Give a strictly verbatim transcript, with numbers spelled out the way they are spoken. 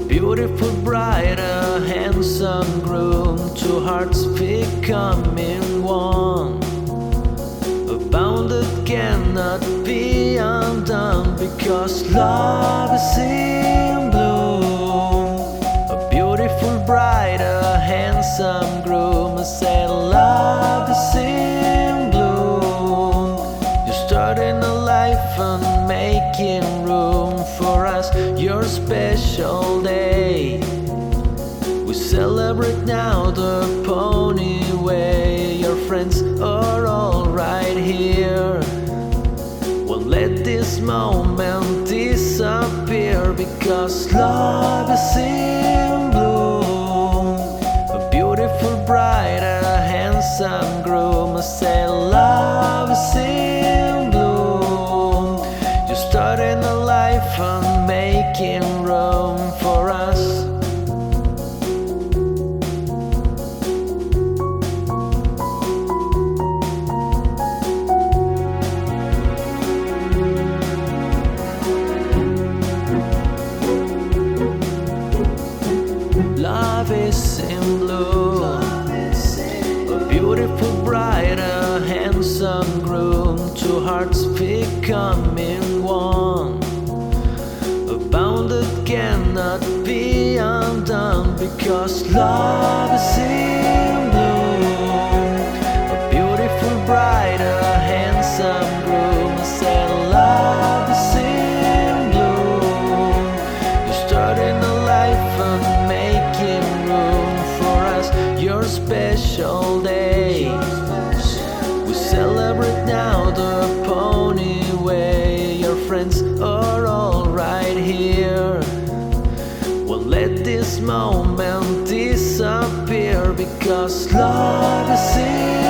Beautiful bride, a handsome groom, two hearts becoming one. A bond that cannot be undone, because love is in bloom. A beautiful bride, a handsome groom, I say love is in bloom. You're starting a life and making room for us, your special day. We celebrate now the pony way. Your friends are all right here. Won't let this moment disappear, because love is in bloom. A beautiful bride, a handsome groom, I say love is in bloom. You're starting a life and making room for us. Love is in bloom. A beautiful bride, a handsome groom, two hearts becoming one. A bond that cannot be undone, because love is in bloom. A beautiful bride, a handsome groom, I say love is in bloom. You're starting a life and making room for us, your special day. We celebrate now the pony way. Your friends are all right here. Won't let this moment disappear, because love is in